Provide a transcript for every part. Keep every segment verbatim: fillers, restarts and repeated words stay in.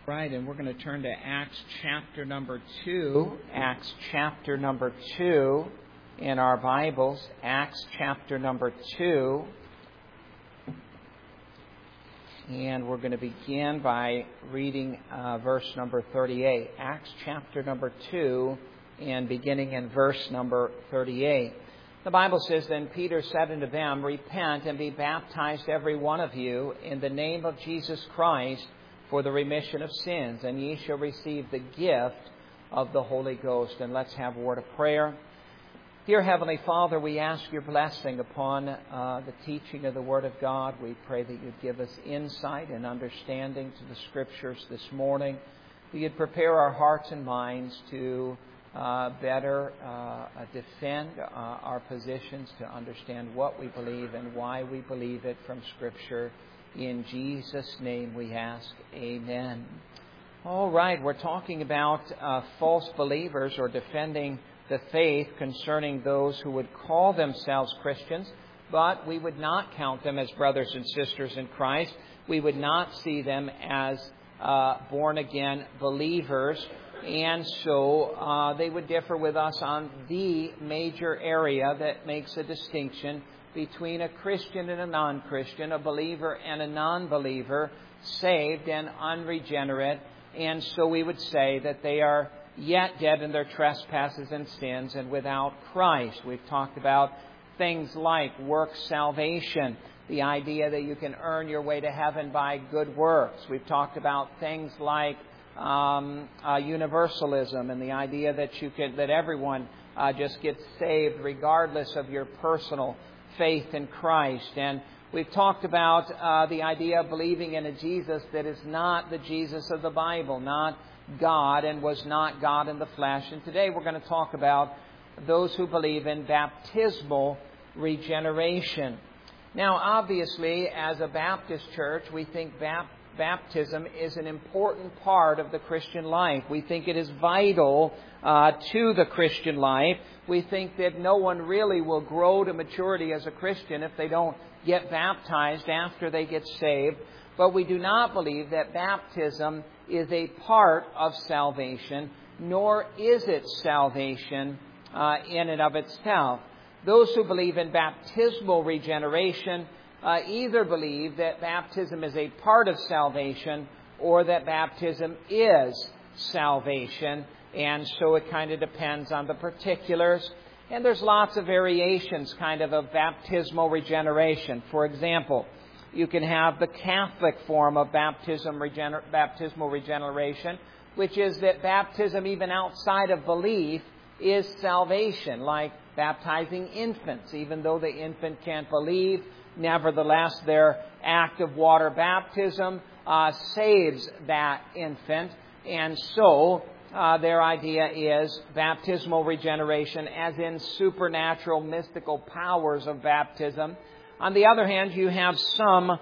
Right, and we're going to turn to Acts chapter number two. Acts chapter number two in our Bibles. Acts chapter number two. And we're going to begin by reading uh, verse number thirty-eight. Acts chapter number two and beginning in verse number thirty-eight. The Bible says, "Then Peter said unto them, Repent and be baptized every one of you in the name of Jesus Christ for the remission of sins, and ye shall receive the gift of the Holy Ghost." And let's have a word of prayer. Dear Heavenly Father, we ask your blessing upon uh, the teaching of the Word of God. We pray that you'd give us insight and understanding to the Scriptures this morning. That you'd prepare our hearts and minds to uh, better uh, defend uh, our positions, to understand what we believe and why we believe it from Scripture. In Jesus' name we ask, amen. All right, we're talking about uh, false believers, or defending the faith concerning those who would call themselves Christians, but we would not count them as brothers and sisters in Christ. We would not see them as uh, born-again believers, and so uh, they would differ with us on the major area that makes a distinction between a Christian and a non-Christian, a believer and a non-believer, saved and unregenerate. And so we would say that they are yet dead in their trespasses and sins and without Christ. We've talked about things like work salvation, the idea that you can earn your way to heaven by good works. We've talked about things like um, uh, universalism and the idea that you could, that everyone uh, just gets saved regardless of your personal faith in Christ. And we've talked about uh, the idea of believing in a Jesus that is not the Jesus of the Bible, not God, and was not God in the flesh. And today we're going to talk about those who believe in baptismal regeneration. Now, obviously, as a Baptist church, we think bap- baptism is an important part of the Christian life. We think it is vital uh, to the Christian life. We think that no one really will grow to maturity as a Christian if they don't get baptized after they get saved. But we do not believe that baptism is a part of salvation, nor is it salvation uh, in and of itself. Those who believe in baptismal regeneration uh, either believe that baptism is a part of salvation or that baptism is salvation. And so it kind of depends on the particulars. And there's lots of variations kind of of baptismal regeneration. For example, you can have the Catholic form of baptism regener- baptismal regeneration, which is that baptism even outside of belief is salvation, like baptizing infants. Even though the infant can't believe, nevertheless their act of water baptism uh, saves that infant. And so Uh, their idea is baptismal regeneration, as in supernatural, mystical powers of baptism. On the other hand, you have some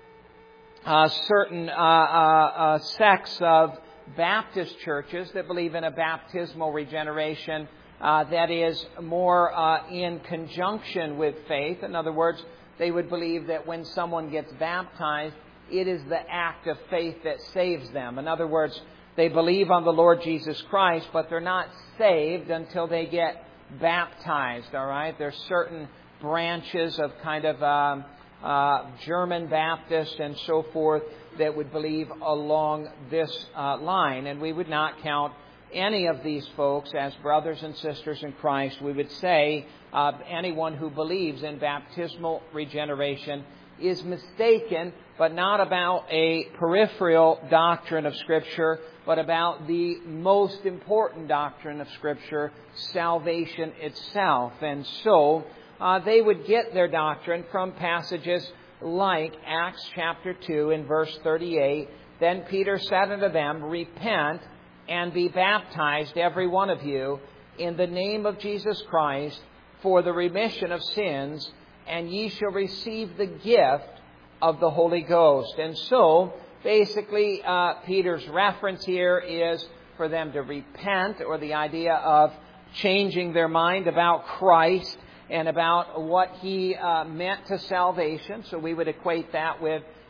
uh, certain uh, uh, uh, sects of Baptist churches that believe in a baptismal regeneration uh, that is more uh, in conjunction with faith. In other words, they would believe that when someone gets baptized, it is the act of faith that saves them. In other words, they believe on the Lord Jesus Christ, but they're not saved until they get baptized, all right? There's certain branches of kind of um, uh, German Baptist and so forth that would believe along this uh, line. And we would not count any of these folks as brothers and sisters in Christ. We would say uh, anyone who believes in baptismal regeneration is mistaken, but not about a peripheral doctrine of Scripture, but about the most important doctrine of Scripture, salvation itself. And so uh, they would get their doctrine from passages like Acts chapter two and verse thirty-eight. "Then Peter said unto them, Repent and be baptized every one of you in the name of Jesus Christ for the remission of sins, and ye shall receive the gift of the Holy Ghost." And so, basically, uh, Peter's reference here is for them to repent, or the idea of changing their mind about Christ and about what He uh, meant to salvation. So we would equate that with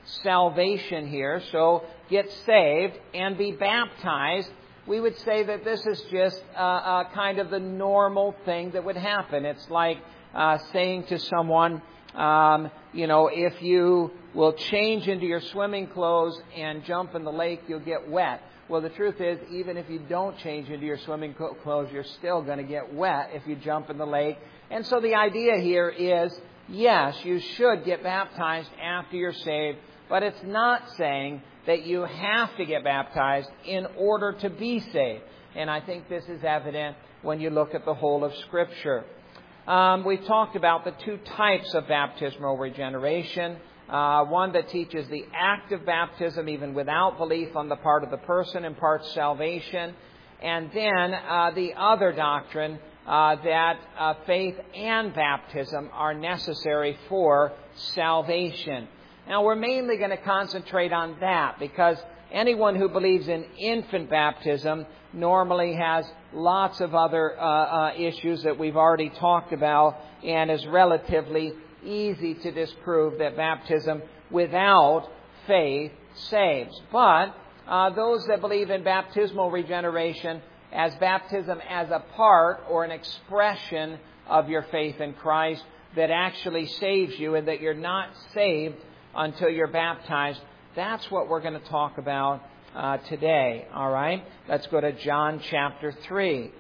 salvation here, so get saved and be baptized, we would say that this is just uh, uh, kind of the normal thing that would happen. It's like uh, saying to someone, um, you know, if you will change into your swimming clothes and jump in the lake, you'll get wet. Well, the truth is, even if you don't change into your swimming clothes, you're still going to get wet if you jump in the lake. And so the idea here is, yes, you should get baptized after you're saved, but it's not saying that you have to get baptized in order to be saved. And I think this is evident when you look at the whole of Scripture. Um, we've talked about the two types of baptismal regeneration. Uh, one that teaches the act of baptism even without belief on the part of the person, imparts salvation. And then uh, the other doctrine uh, that uh, faith and baptism are necessary for salvation. Now, we're mainly going to concentrate on that because anyone who believes in infant baptism normally has lots of other uh, uh, issues that we've already talked about, and is relatively easy to disprove that baptism without faith saves. But uh, those that believe in baptismal regeneration as baptism as a part or an expression of your faith in Christ that actually saves you, and that you're not saved until you're baptized, that's what we're going to talk about uh, today. All right? Let's go to John chapter three.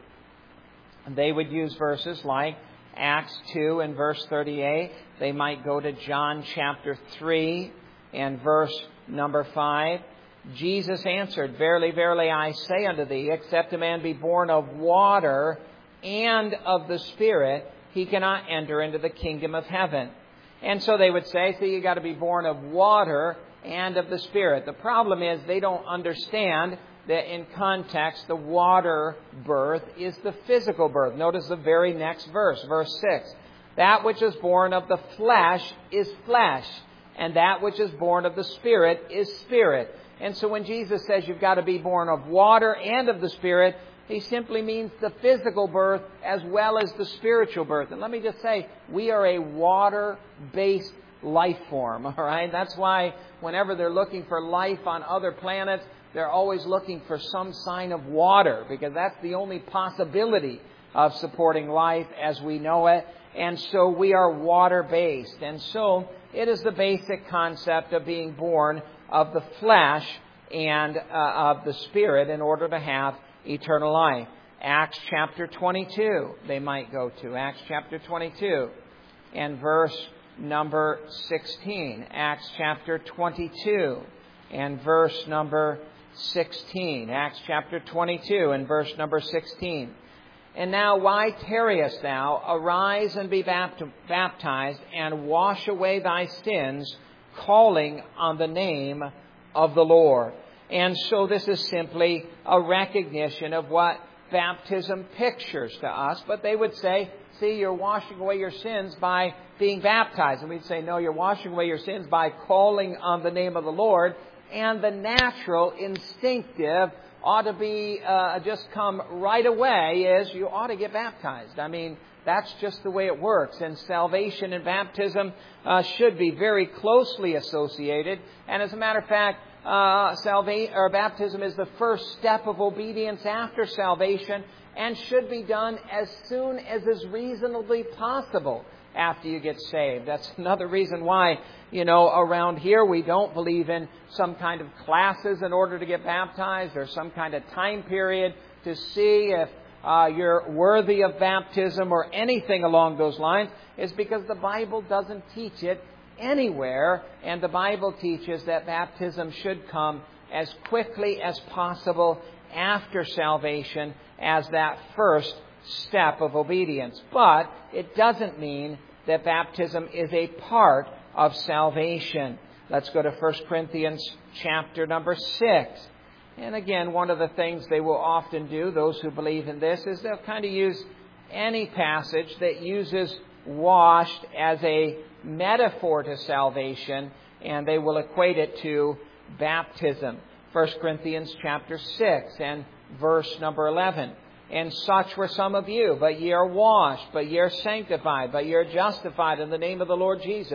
They would use verses like Acts two and verse thirty-eight. They might go to John chapter three and verse number five. Jesus answered, Verily, verily, I say unto thee, except a man be born of water and of the Spirit, he cannot enter into the kingdom of heaven. And so they would say, see, you got to be born of water and of the Spirit. The problem is they don't understand that in context, the water birth is the physical birth. Notice the very next verse, verse six. That which is born of the flesh is flesh, and that which is born of the Spirit is spirit. And so when Jesus says you've got to be born of water and of the Spirit, He simply means the physical birth as well as the spiritual birth. And let me just say, we are a water-based life form, all right? That's why whenever they're looking for life on other planets, they're always looking for some sign of water, because that's the only possibility of supporting life as we know it. And so we are water-based. And so it is the basic concept of being born of the flesh and uh, of the Spirit in order to have eternal life. Acts chapter twenty-two, they might go to. Acts chapter twenty-two and verse number sixteen. Acts chapter twenty-two and verse number sixteen. Acts chapter twenty-two and verse number sixteen. And now why tarriest thou? Arise and be baptized, and wash away thy sins, calling on the name of the Lord. And so this is simply a recognition of what baptism pictures to us. But they would say, see, you're washing away your sins by being baptized. And we'd say, no, you're washing away your sins by calling on the name of the Lord. And the natural, instinctive, ought to be uh, just come right away is you ought to get baptized. I mean, that's just the way it works. And salvation and baptism uh, should be very closely associated. And as a matter of fact, uh, salva- or baptism is the first step of obedience after salvation, and should be done as soon as is reasonably possible after you get saved. That's another reason why, you know, around here we don't believe in some kind of classes in order to get baptized, or some kind of time period to see if uh, you're worthy of baptism or anything along those lines. Is because the Bible doesn't teach it anywhere, and the Bible teaches that baptism should come as quickly as possible after salvation as that first step of obedience. But it doesn't mean that baptism is a part of salvation. Let's go to First Corinthians chapter number six. And again, one of the things they will often do, those who believe in this, is they'll kind of use any passage that uses washed as a metaphor to salvation, and they will equate it to baptism. First Corinthians chapter six and verse number eleven. And such were some of you, but ye are washed, but ye are sanctified, but ye are justified in the name of the Lord Jesus,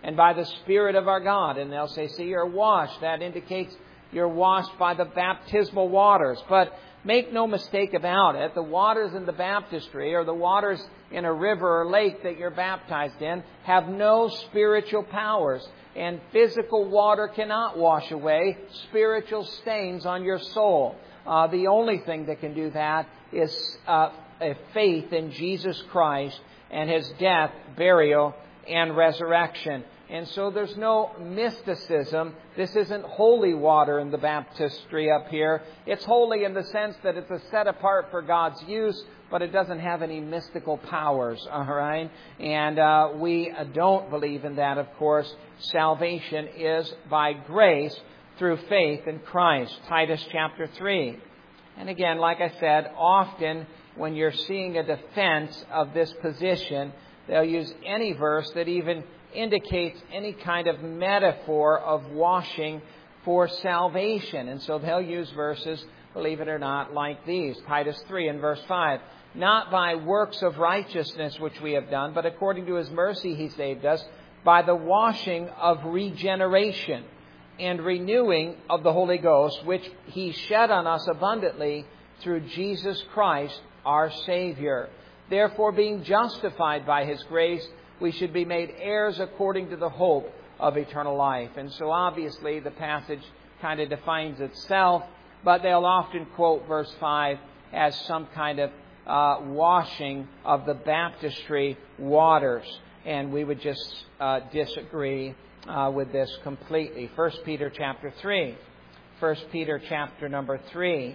and by the Spirit of our God. And they'll say, see, you're washed. That indicates you're washed by the baptismal waters. But make no mistake about it, the waters in the baptistry or the waters in a river or lake that you're baptized in have no spiritual powers. And physical water cannot wash away spiritual stains on your soul. Uh, the only thing that can do that is uh, a faith in Jesus Christ and His death, burial, and resurrection. And so there's no mysticism. This isn't holy water in the baptistry up here. It's holy in the sense that it's a set apart for God's use, but it doesn't have any mystical powers, all right? And uh, we don't believe in that, of course. Salvation is by grace through faith in Christ. Titus chapter three. And again, like I said, often when you're seeing a defense of this position, they'll use any verse that even indicates any kind of metaphor of washing for salvation. And so they'll use verses, believe it or not, like these. Titus three and verse five. Not by works of righteousness which we have done, but according to His mercy He saved us, by the washing of regeneration and renewing of the Holy Ghost, which He shed on us abundantly through Jesus Christ our Savior. Therefore, being justified by His grace, we should be made heirs according to the hope of eternal life. And so obviously the passage kind of defines itself, but they'll often quote verse five as some kind of uh, washing of the baptistry waters. And we would just uh, disagree uh, with this completely. First Peter chapter three. First Peter chapter number three.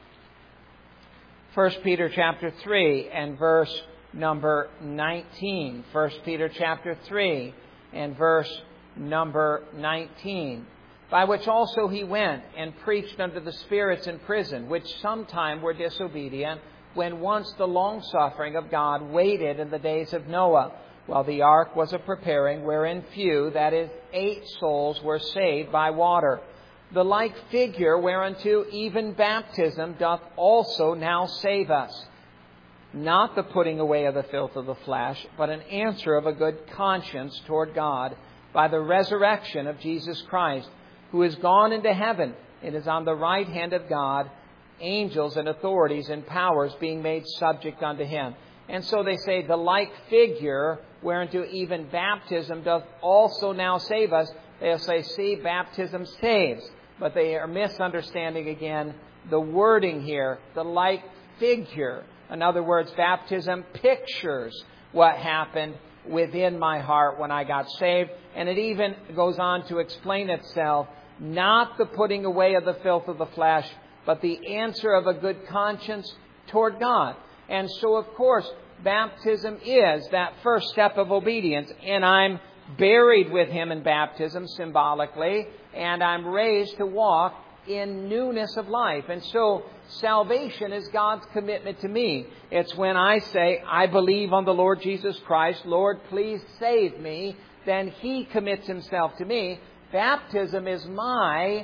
First Peter chapter three and verse number nineteen. First Peter chapter three and verse number nineteen. By which also he went and preached unto the spirits in prison, which sometime were disobedient, when once the longsuffering of God waited in the days of Noah, while the ark was a preparing, wherein few, that is, eight souls, were saved by water. The like figure whereunto even baptism doth also now save us. Not the putting away of the filth of the flesh, but an answer of a good conscience toward God by the resurrection of Jesus Christ, who is gone into heaven and is on the right hand of God, angels and authorities and powers being made subject unto Him. And so they say, the like figure whereunto even baptism doth also now save us. They'll say, see, baptism saves. But they are misunderstanding again the wording here, the like figure. In other words, baptism pictures what happened within my heart when I got saved. And it even goes on to explain itself, not the putting away of the filth of the flesh, but the answer of a good conscience toward God. And so, of course, baptism is that first step of obedience. And I'm buried with Him in baptism symbolically, and I'm raised to walk in newness of life. And so salvation is God's commitment to me. It's when I say, I believe on the Lord Jesus Christ, Lord, please save me, then He commits Himself to me. Baptism is my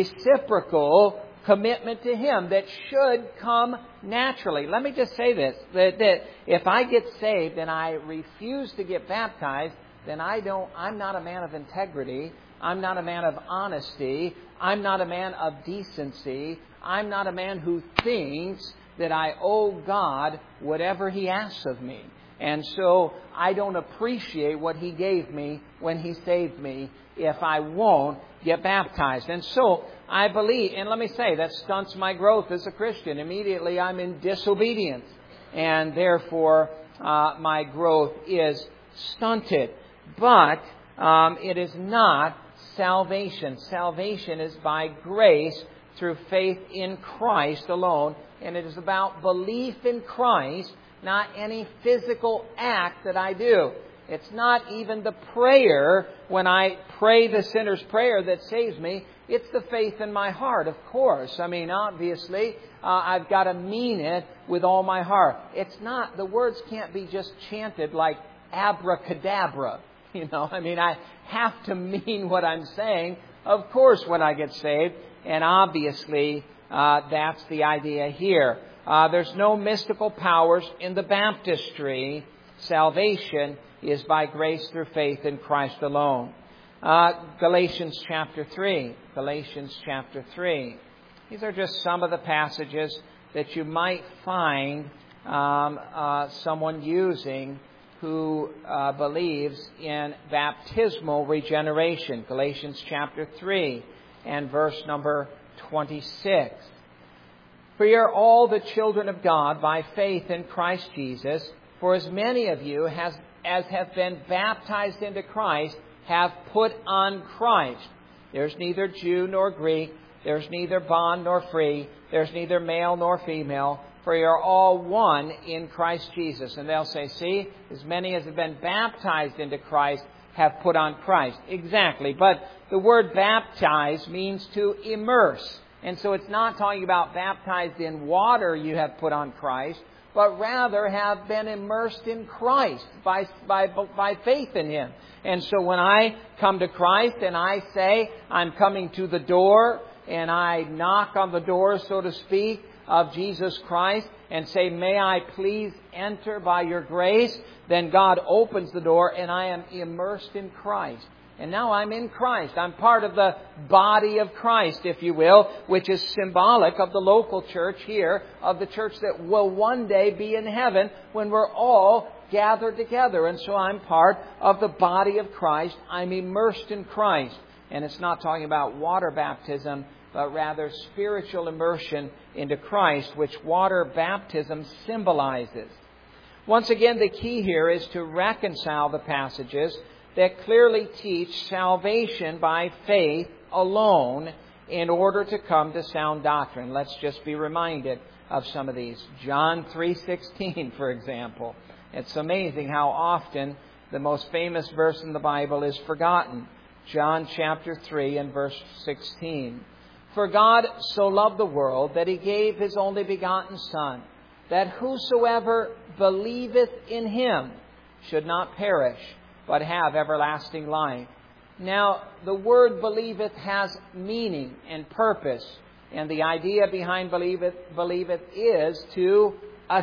reciprocal commitment to Him that should come naturally. Let me just say this, that, that if I get saved and I refuse to get baptized, then I don't, I'm not a man of integrity. I'm not a man of honesty. I'm not a man of decency. I'm not a man who thinks that I owe God whatever He asks of me. And so I don't appreciate what He gave me when He saved me if I won't get baptized. And so I believe, and let me say, that stunts my growth as a Christian. Immediately I'm in disobedience. And therefore uh, my growth is stunted. But um, it is not salvation. Salvation is by grace through faith in Christ alone. And it is about belief in Christ, not any physical act that I do. It's not even the prayer, when I pray the sinner's prayer, that saves me. It's the faith in my heart, of course. I mean, obviously, uh, I've got to mean it with all my heart. It's not, the words can't be just chanted like abracadabra. You know, I mean, I have to mean what I'm saying, of course, when I get saved. And obviously, uh, that's the idea here. Uh, there's no mystical powers in the baptistry. salvation is by grace through faith in Christ alone. Uh, Galatians chapter three. Galatians chapter three. These are just some of the passages that you might find um, uh, someone using who uh, believes in baptismal regeneration. Galatians chapter three and verse number twenty-six. For ye are all the children of God by faith in Christ Jesus. For as many of you has, as have been baptized into Christ have put on Christ. There's neither Jew nor Greek. There's neither bond nor free. There's neither male nor female. For you are all one in Christ Jesus. And they'll say, see, as many as have been baptized into Christ have put on Christ. Exactly. But the word baptize means to immerse. And so it's not talking about baptized in water you have put on Christ, but rather have been immersed in Christ by, by, by faith in Him. And so when I come to Christ and I say I'm coming to the door and I knock on the door, so to speak, of Jesus Christ and say, may I please enter by your grace, then God opens the door and I am immersed in Christ. And now I'm in Christ. I'm part of the body of Christ, if you will, which is symbolic of the local church here, of the church that will one day be in heaven when we're all gathered together. And so I'm part of the body of Christ. I'm immersed in Christ. And it's not talking about water baptism, but rather spiritual immersion into Christ, which water baptism symbolizes. Once again, the key here is to reconcile the passages that clearly teach salvation by faith alone in order to come to sound doctrine. Let's just be reminded of some of these. John three sixteen, for example. It's amazing how often the most famous verse in the Bible is forgotten. John chapter three and verse sixteen. For God so loved the world that He gave His only begotten Son, that whosoever believeth in Him should not perish, but have everlasting life. Now, the word believeth has meaning and purpose. And the idea behind believeth, believeth is to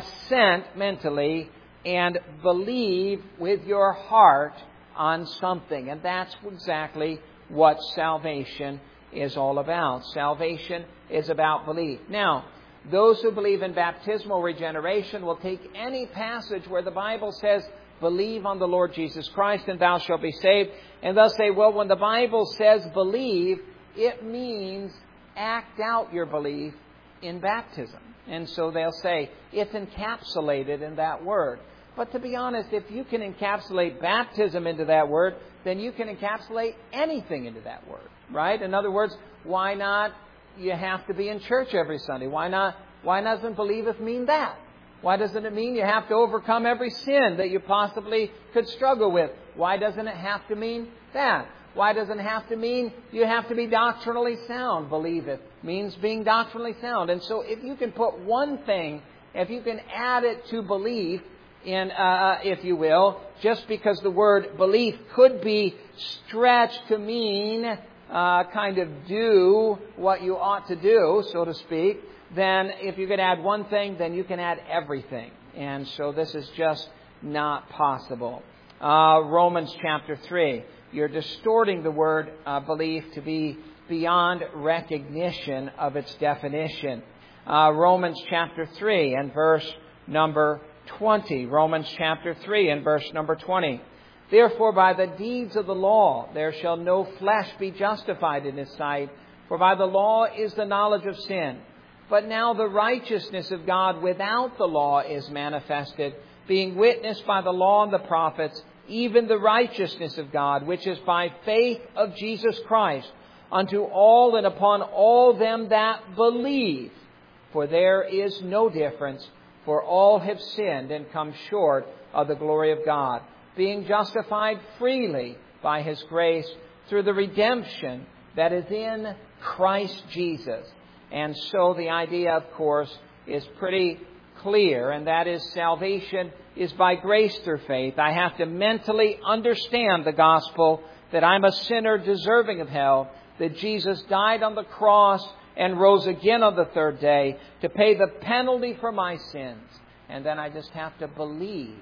assent mentally and believe with your heart on something. And that's exactly what salvation is all about. Salvation is about belief. Now, those who believe in baptismal regeneration will take any passage where the Bible says, believe on the Lord Jesus Christ and thou shalt be saved. And they'll say, well, when the Bible says believe, it means act out your belief in baptism. And so they'll say it's encapsulated in that word. But to be honest, if you can encapsulate baptism into that word, then you can encapsulate anything into that word, right? In other words, why not you have to be in church every Sunday? Why not? Why doesn't believeth mean that? Why doesn't it mean you have to overcome every sin that you possibly could struggle with? Why doesn't it have to mean that? Why doesn't it have to mean you have to be doctrinally sound? Believeth means being doctrinally sound. And so if you can put one thing, if you can add it to belief, in, uh, if you will, just because the word belief could be stretched to mean uh, kind of do what you ought to do, so to speak, then if you can add one thing, then you can add everything. And so this is just not possible. Uh, Romans chapter three. You're distorting the word uh, belief to be beyond recognition of its definition. Uh, Romans chapter three and verse number twenty. Romans chapter three and verse number twenty. Therefore by the deeds of the law there shall no flesh be justified in His sight, for by the law is the knowledge of sin. But now the righteousness of God without the law is manifested, being witnessed by the law and the prophets, even the righteousness of God, which is by faith of Jesus Christ, unto all and upon all them that believe. For there is no difference, for all have sinned and come short of the glory of God, being justified freely by His grace through the redemption that is in Christ Jesus. And so the idea, of course, is pretty clear, and that is salvation is by grace through faith. I have to mentally understand the gospel, that I'm a sinner deserving of hell, that Jesus died on the cross and rose again on the third day to pay the penalty for my sins. And then I just have to believe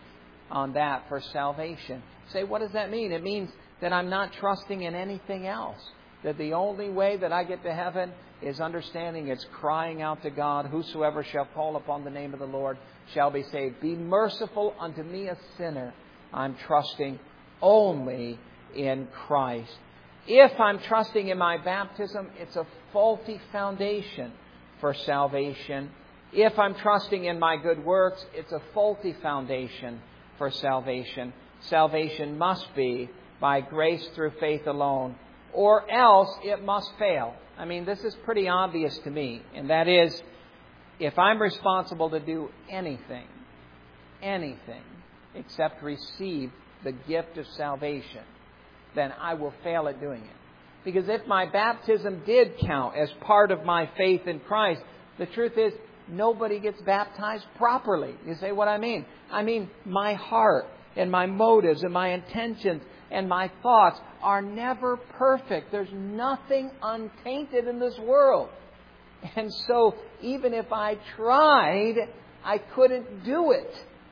on that for salvation. Say, what does that mean? It means that I'm not trusting in anything else. That the only way that I get to heaven is understanding it's crying out to God, whosoever shall call upon the name of the Lord shall be saved. Be merciful unto me, a sinner. I'm trusting only in Christ. If I'm trusting in my baptism, it's a faulty foundation for salvation. If I'm trusting in my good works, it's a faulty foundation for salvation. Salvation must be by grace through faith alone, or else it must fail. I mean, this is pretty obvious to me, and that is, if I'm responsible to do anything, anything, except receive the gift of salvation, then I will fail at doing it. Because if my baptism did count as part of my faith in Christ, the truth is, nobody gets baptized properly. You say what I mean? I mean, my heart and my motives and my intentions and my thoughts are never perfect. There's nothing untainted in this world. And so even if I tried, I couldn't do it.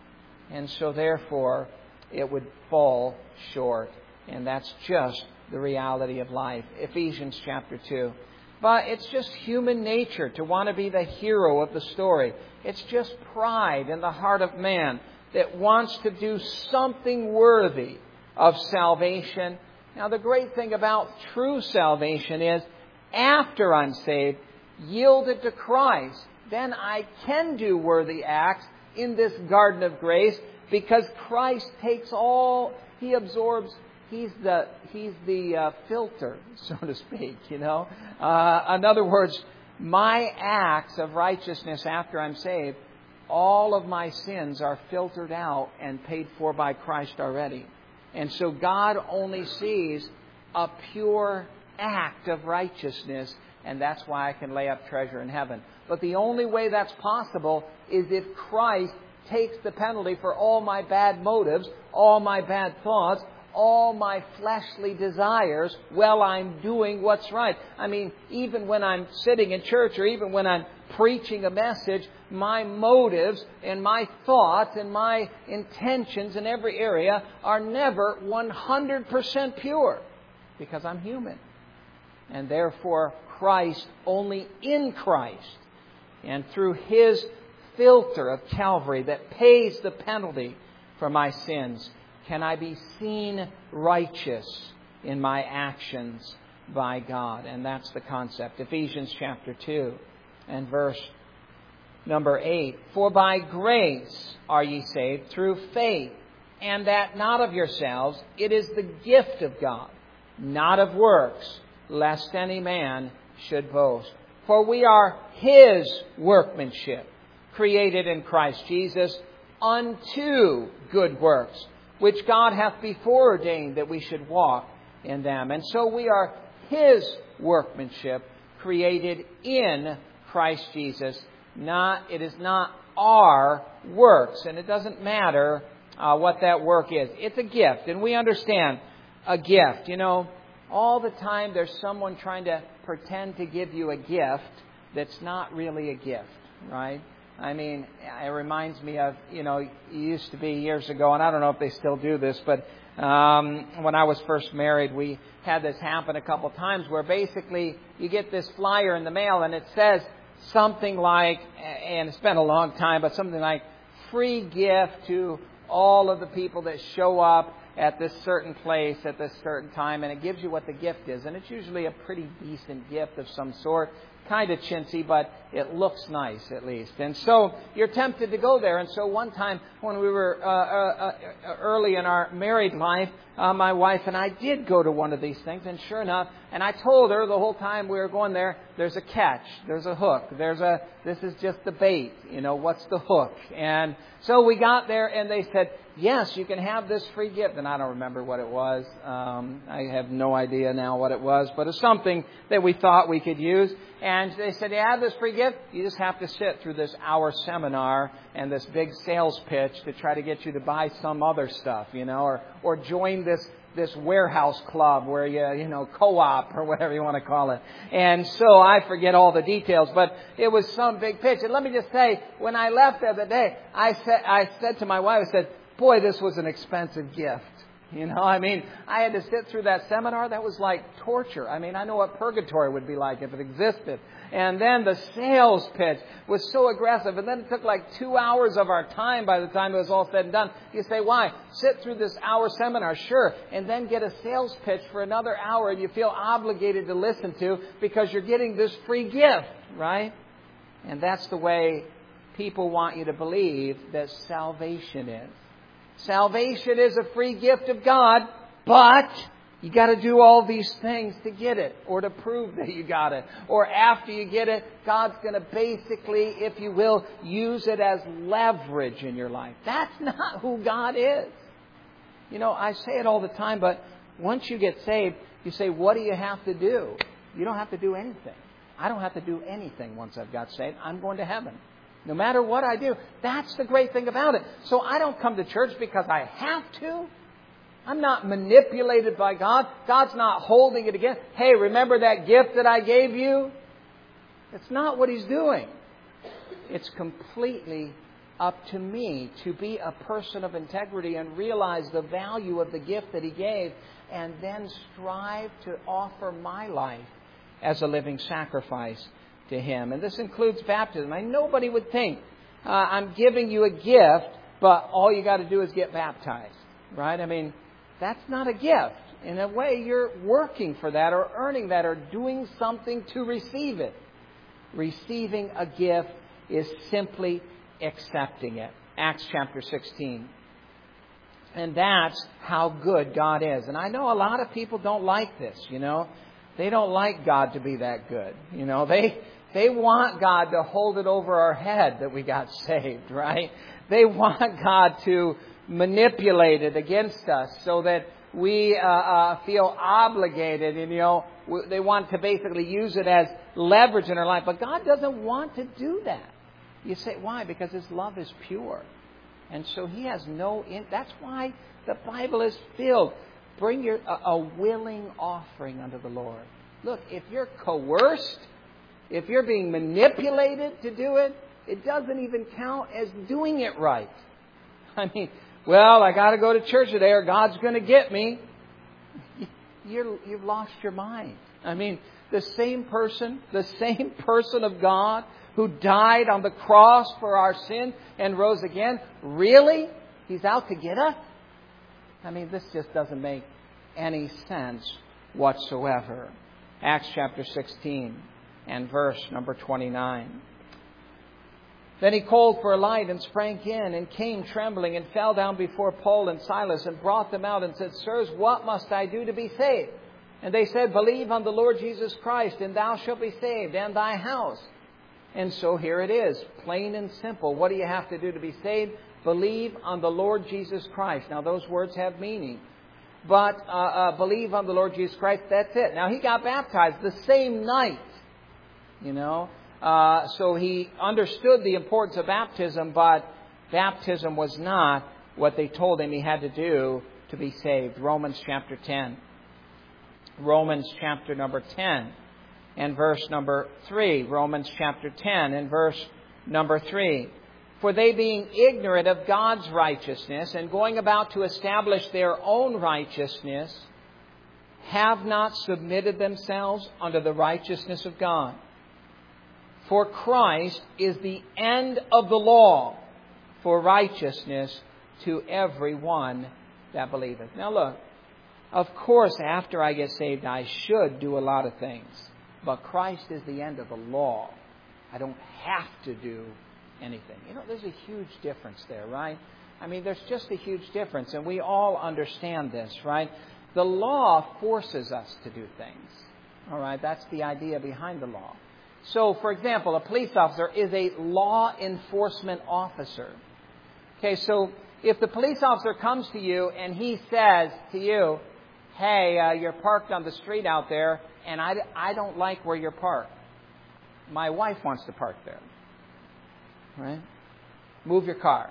And so therefore, it would fall short. And that's just the reality of life. Ephesians chapter two. But it's just human nature to want to be the hero of the story. It's just pride in the heart of man that wants to do something worthy of salvation. Now, the great thing about true salvation is, after I'm saved, yielded to Christ, then I can do worthy acts in this garden of grace, because Christ takes all, He absorbs, He's the He's the uh, filter, so to speak, you know. Uh, in other words, my acts of righteousness after I'm saved, all of my sins are filtered out and paid for by Christ already. And so God only sees a pure act of righteousness, and that's why I can lay up treasure in heaven. But the only way that's possible is if Christ takes the penalty for all my bad motives, all my bad thoughts, all my fleshly desires while I'm doing what's right. I mean, even when I'm sitting in church or even when I'm preaching a message, my motives and my thoughts and my intentions in every area are never one hundred percent pure, because I'm human. And therefore, Christ, only in Christ and through His filter of Calvary that pays the penalty for my sins, can I be seen righteous in my actions by God. And that's the concept. Ephesians chapter two and verse number eight. For by grace are ye saved through faith, and that not of yourselves, it is the gift of God, not of works, lest any man should boast. For we are His workmanship, created in Christ Jesus unto good works, which God hath before ordained that we should walk in them. And so we are His workmanship, created in Christ Jesus. Not, it is not our works, and it doesn't matter uh, what that work is. It's a gift, and we understand a gift. You know, all the time there's someone trying to pretend to give you a gift that's not really a gift, right? I mean, it reminds me of, you know, it used to be years ago, and I don't know if they still do this, but um, when I was first married, we had this happen a couple of times where basically you get this flyer in the mail and it says something like, and it's been a long time, but something like free gift to all of the people that show up at this certain place at this certain time, and it gives you what the gift is. And it's usually a pretty decent gift of some sort. Kind of chintzy, but it looks nice at least. And so you're tempted to go there. And so one time when we were uh, uh, uh, early in our married life, uh, my wife and I did go to one of these things. And sure enough, and I told her the whole time we were going there, there's a catch, there's a hook, there's a, this is just the bait, you know, what's the hook? And so we got there and they said, yes, you can have this free gift. And I don't remember what it was. Um, I have no idea now what it was, but it's something that we thought we could use. And they said, you have this free gift. You just have to sit through this hour seminar and this big sales pitch to try to get you to buy some other stuff, you know, or, or join this, this warehouse club where you, you know, co-op or whatever you want to call it. And so I forget all the details, but it was some big pitch. And let me just say, when I left the other day, I said, I said to my wife, I said, boy, this was an expensive gift. You know, I mean, I had to sit through that seminar. That was like torture. I mean, I know what purgatory would be like if it existed. And then the sales pitch was so aggressive. And then it took like two hours of our time by the time it was all said and done. You say, why? Sit through this hour seminar, sure, and then get a sales pitch for another hour and you feel obligated to listen to because you're getting this free gift, right? And that's the way people want you to believe that salvation is. Salvation is a free gift of God, but you got to do all these things to get it or to prove that you got it. Or after you get it, God's going to basically, if you will, use it as leverage in your life. That's not who God is. You know, I say it all the time, but once you get saved, you say, what do you have to do? You don't have to do anything. I don't have to do anything once I've got saved. I'm going to heaven. No matter what I do. That's the great thing about it. So I don't come to church because I have to. I'm not manipulated by God. God's not holding it against. Hey, remember that gift that I gave you? It's not what He's doing. It's completely up to me to be a person of integrity and realize the value of the gift that He gave and then strive to offer my life as a living sacrifice to Him. And this includes baptism. I mean, nobody would think, uh, I'm giving you a gift, but all you got to do is get baptized. Right? I mean, that's not a gift. In a way, you're working for that or earning that or doing something to receive it. Receiving a gift is simply accepting it. Acts chapter sixteen. And that's how good God is. And I know a lot of people don't like this, you know. They don't like God to be that good. You know, they they want God to hold it over our head that we got saved, right? They want God to manipulate it against us so that we uh, uh, feel obligated. And, you know, they want to basically use it as leverage in our life. But God doesn't want to do that. You say, why? Because His love is pure. And so He has no... In- that's why the Bible is filled. Bring your a, a willing offering unto the Lord. Look, if you're coerced, if you're being manipulated to do it, it doesn't even count as doing it right. I mean, well, I got to go to church today or God's going to get me. You're, you've lost your mind. I mean, the same person, the same person of God who died on the cross for our sin and rose again, really? He's out to get us? I mean, this just doesn't make any sense whatsoever. Acts chapter sixteen and verse number twenty-nine. Then he called for a light and sprang in and came trembling and fell down before Paul and Silas and brought them out and said, Sirs, what must I do to be saved? And they said, Believe on the Lord Jesus Christ and thou shalt be saved and thy house. And so here it is, plain and simple. What do you have to do to be saved? Believe on the Lord Jesus Christ. Now, those words have meaning. But uh, uh, believe on the Lord Jesus Christ, that's it. Now, he got baptized the same night, you know. Uh, so he understood the importance of baptism, but baptism was not what they told him he had to do to be saved. Romans chapter ten. Romans chapter number ten and verse number three. Romans chapter ten and verse number three. For they being ignorant of God's righteousness and going about to establish their own righteousness, have not submitted themselves unto the righteousness of God. For Christ is the end of the law for righteousness to every one that believeth. Now look, of course, after I get saved, I should do a lot of things. But Christ is the end of the law. I don't have to do anything. You know, there's a huge difference there, right? I mean, there's just a huge difference, and we all understand this, right? The law forces us to do things. All right, that's the idea behind the law. So, for example, a police officer is a law enforcement officer. Okay, so if the police officer comes to you and he says to you, hey, uh, you're parked on the street out there, and I, I don't like where you're parked. My wife wants to park there. Right? Move your car.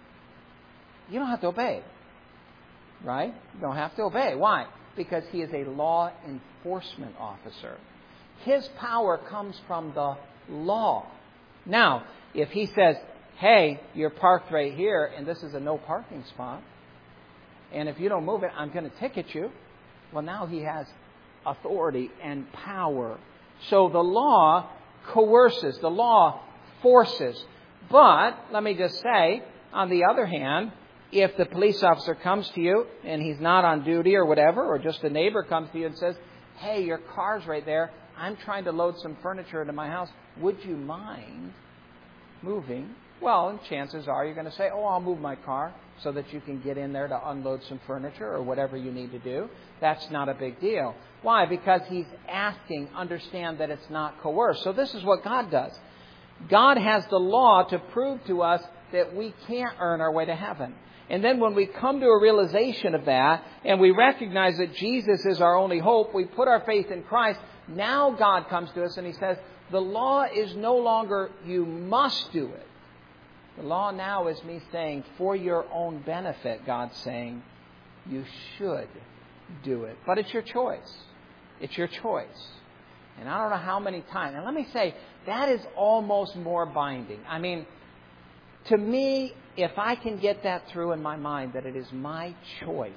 You don't have to obey. Right? You don't have to obey. Why? Because he is a law enforcement officer. His power comes from the law. Now, if he says, hey, you're parked right here, and this is a no parking spot, and if you don't move it, I'm going to ticket you. Well, now he has authority and power. So the law coerces, the law forces. But, let me just say, on the other hand, if the police officer comes to you and he's not on duty or whatever, or just a neighbor comes to you and says, hey, your car's right there, I'm trying to load some furniture into my house, would you mind moving? Well, chances are you're going to say, oh, I'll move my car so that you can get in there to unload some furniture or whatever you need to do. That's not a big deal. Why? Because he's asking, understand that it's not coerced. So this is what God does. God has the law to prove to us that we can't earn our way to heaven. And then when we come to a realization of that, and we recognize that Jesus is our only hope, we put our faith in Christ, now God comes to us and He says, the law is no longer you must do it. The law now is me saying, for your own benefit, God's saying, you should do it. But it's your choice. It's your choice. And I don't know how many times. And let me say, that is almost more binding. I mean, to me, if I can get that through in my mind, that it is my choice,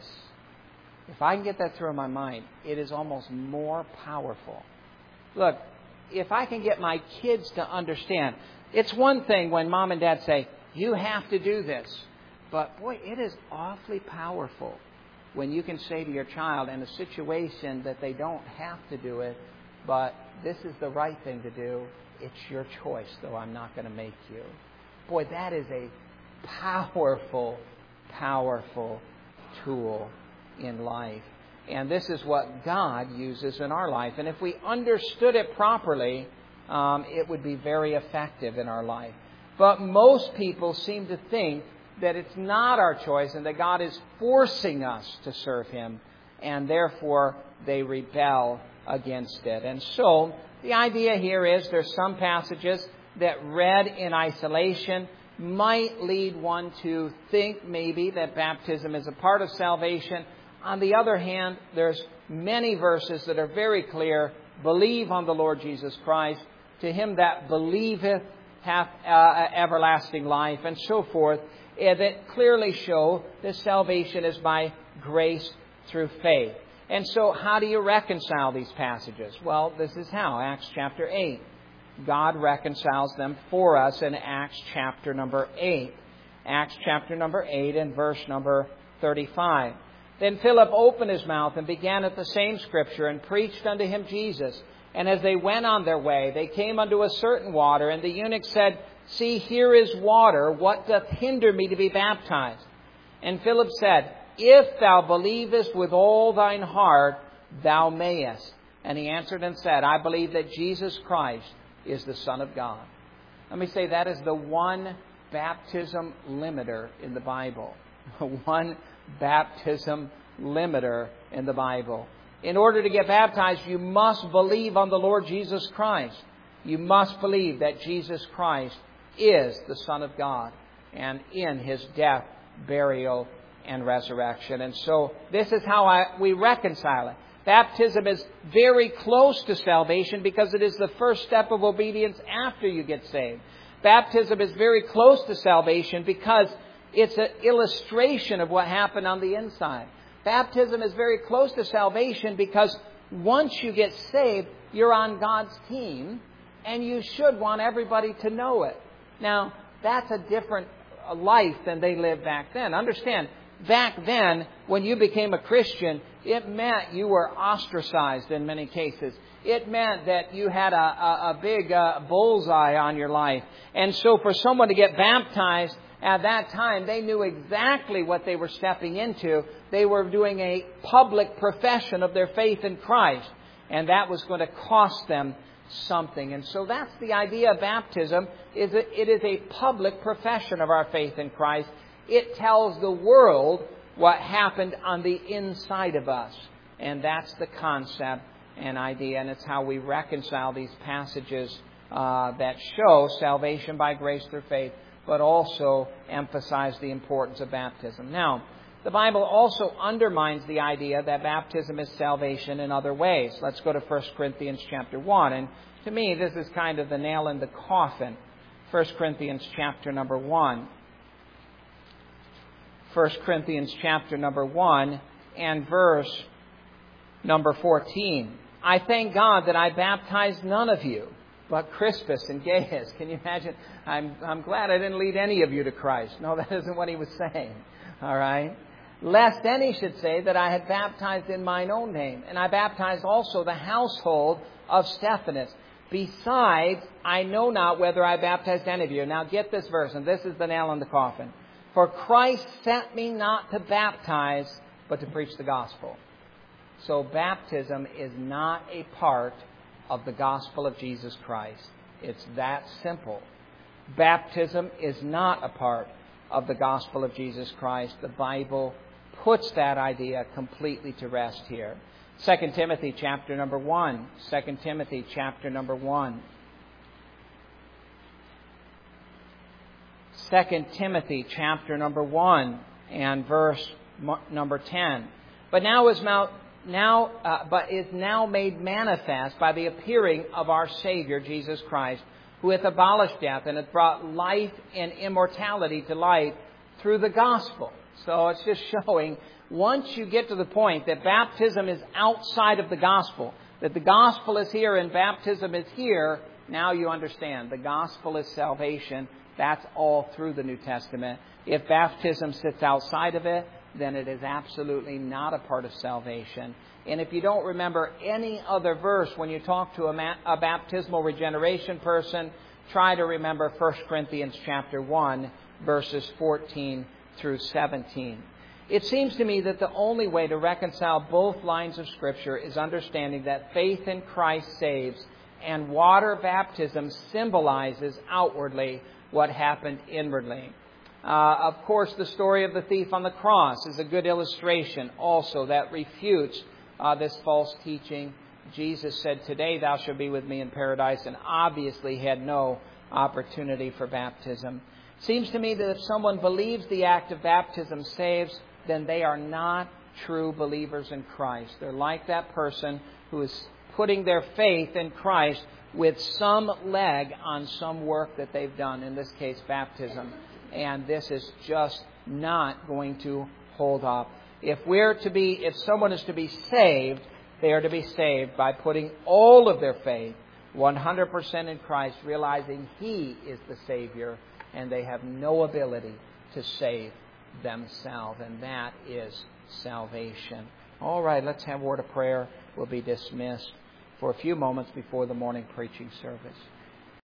if I can get that through in my mind, it is almost more powerful. Look, if I can get my kids to understand, it's one thing when mom and dad say, you have to do this. But boy, it is awfully powerful when you can say to your child in a situation that they don't have to do it, but this is the right thing to do. It's your choice, though I'm not going to make you. Boy, that is a powerful, powerful tool in life. And this is what God uses in our life. And if we understood it properly, um, it would be very effective in our life. But most people seem to think that it's not our choice and that God is forcing us to serve Him. And therefore, they rebel against it. And so, the idea here is there's some passages that read in isolation might lead one to think maybe that baptism is a part of salvation. On the other hand, there's many verses that are very clear. Believe on the Lord Jesus Christ. To him that believeth hath uh, everlasting life, and so forth, uh, that clearly show that salvation is by grace through faith. And so how do you reconcile these passages? Well, this is how. Acts chapter eight. God reconciles them for us in Acts chapter number eight. Acts chapter number eight and verse number thirty-five. Then Philip opened his mouth and began at the same scripture and preached unto him Jesus. And as they went on their way, they came unto a certain water, and the eunuch said, See, here is water. What doth hinder me to be baptized? And Philip said, If thou believest with all thine heart, thou mayest. And he answered and said, I believe that Jesus Christ is the Son of God. Let me say, that is the one baptism limiter in the Bible. One baptism limiter in the Bible. In order to get baptized, you must believe on the Lord Jesus Christ. You must believe that Jesus Christ is the Son of God, and in His death, burial, and resurrection. And so this is how I, we reconcile it. Baptism is very close to salvation because it is the first step of obedience after you get saved. Baptism is very close to salvation because it's an illustration of what happened on the inside. Baptism is very close to salvation because once you get saved, you're on God's team, and you should want everybody to know it. Now, that's a different life than they lived back then. Understand, back then, when you became a Christian, it meant you were ostracized in many cases. It meant that you had a, a, a big uh, bullseye on your life. And so for someone to get baptized at that time, they knew exactly what they were stepping into. They were doing a public profession of their faith in Christ. And that was going to cost them something. And so that's the idea of baptism, is that it is a public profession of our faith in Christ. It tells the world what happened on the inside of us. And that's the concept and idea. And it's how we reconcile these passages uh, that show salvation by grace through faith, but also emphasize the importance of baptism. Now, the Bible also undermines the idea that baptism is salvation in other ways. Let's go to First Corinthians chapter one. And to me, this is kind of the nail in the coffin. First Corinthians chapter number one. First Corinthians chapter number one and verse number fourteen. I thank God that I baptized none of you, but Crispus and Gaius. Can you imagine? I'm, I'm glad I didn't lead any of you to Christ. No, that isn't what he was saying. All right? Lest any should say that I had baptized in mine own name. And I baptized also the household of Stephanas. Besides, I know not whether I baptized any of you. Now get this verse, and this is the nail in the coffin. For Christ sent me not to baptize, but to preach the gospel. So baptism is not a part of the gospel of Jesus Christ. It's that simple. Baptism is not a part of the gospel of Jesus Christ. The Bible puts that idea completely to rest here. Second Timothy chapter number one. Second Timothy chapter number one. Second Timothy chapter number one and verse number ten. But now is now, now uh, but is now made manifest by the appearing of our Savior Jesus Christ, who hath abolished death and hath brought life and immortality to light through the gospel. So it's just showing, once you get to the point that baptism is outside of the gospel, that the gospel is here and baptism is here, now you understand. The gospel is salvation. That's all through the New Testament. If baptism sits outside of it, then it is absolutely not a part of salvation. And if you don't remember any other verse when you talk to a, ma- a baptismal regeneration person, try to remember First Corinthians chapter one, verses fourteen through seventeen. It seems to me that the only way to reconcile both lines of Scripture is understanding that faith in Christ saves, and water baptism symbolizes outwardly what happened inwardly. Uh, of course, the story of the thief on the cross is a good illustration also that refutes uh, this false teaching. Jesus said, "Today thou shalt be with me in paradise," and obviously had no opportunity for baptism. Seems to me that if someone believes the act of baptism saves, then they are not true believers in Christ. They're like that person who is putting their faith in Christ with some leg on some work that they've done, in this case, baptism. And this is just not going to hold up. If we're to be, if someone is to be saved, they are to be saved by putting all of their faith one hundred percent in Christ, realizing He is the Savior, and they have no ability to save themselves. And that is salvation. All right, let's have a word of prayer. We'll be dismissed for a few moments before the morning preaching service.